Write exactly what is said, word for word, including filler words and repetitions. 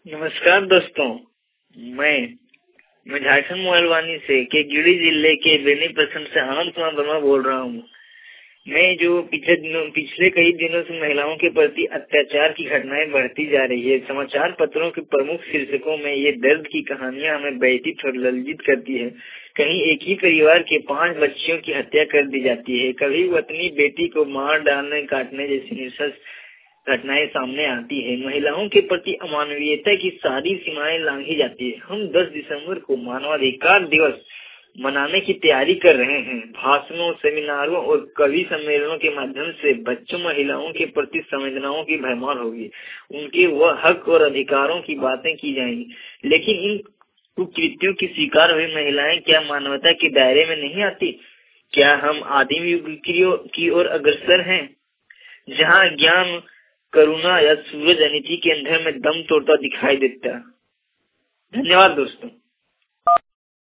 नमस्कार दोस्तों, मैं मैं झारखंड मोहलवानी से के गिरिडीह जिले के बेनी प्रखंड से आनंद कुमार वर्मा बोल रहा हूँ। मैं जो पिछले दिनों पिछले कई दिनों से महिलाओं के प्रति अत्याचार की घटनाएं बढ़ती जा रही है। समाचार पत्रों के प्रमुख शीर्षकों में ये दर्द की कहानियां हमें व्यथित और लज्जित करती है। कहीं एक ही परिवार के पांच बच्चियों की हत्या कर दी जाती है, कभी वो अपनी बेटी को मार डालने काटने जैसी नृशंस घटनाएं सामने आती है। महिलाओं के प्रति अमानवीयता की सारी सीमाएं लांघी जाती है। हम दस दिसंबर को मानवाधिकार दिवस मनाने की तैयारी कर रहे हैं। भाषणों, सेमिनारों और कवि सम्मेलनों के माध्यम से बच्चों महिलाओं के प्रति संवेदनाओं की भरमार होगी, उनके वह हक और अधिकारों की बातें की जाएंगी। लेकिन इन कुकृत्यों की शिकार हुई महिलाएं क्या मानवता के दायरे में नहीं आती? क्या हम आदिम युग की ओर अग्रसर हैं, जहाँ ज्ञान, करुणा या सूरज अनिति के अंधेरे में दम तोड़ता दिखाई देता? धन्यवाद दोस्तों।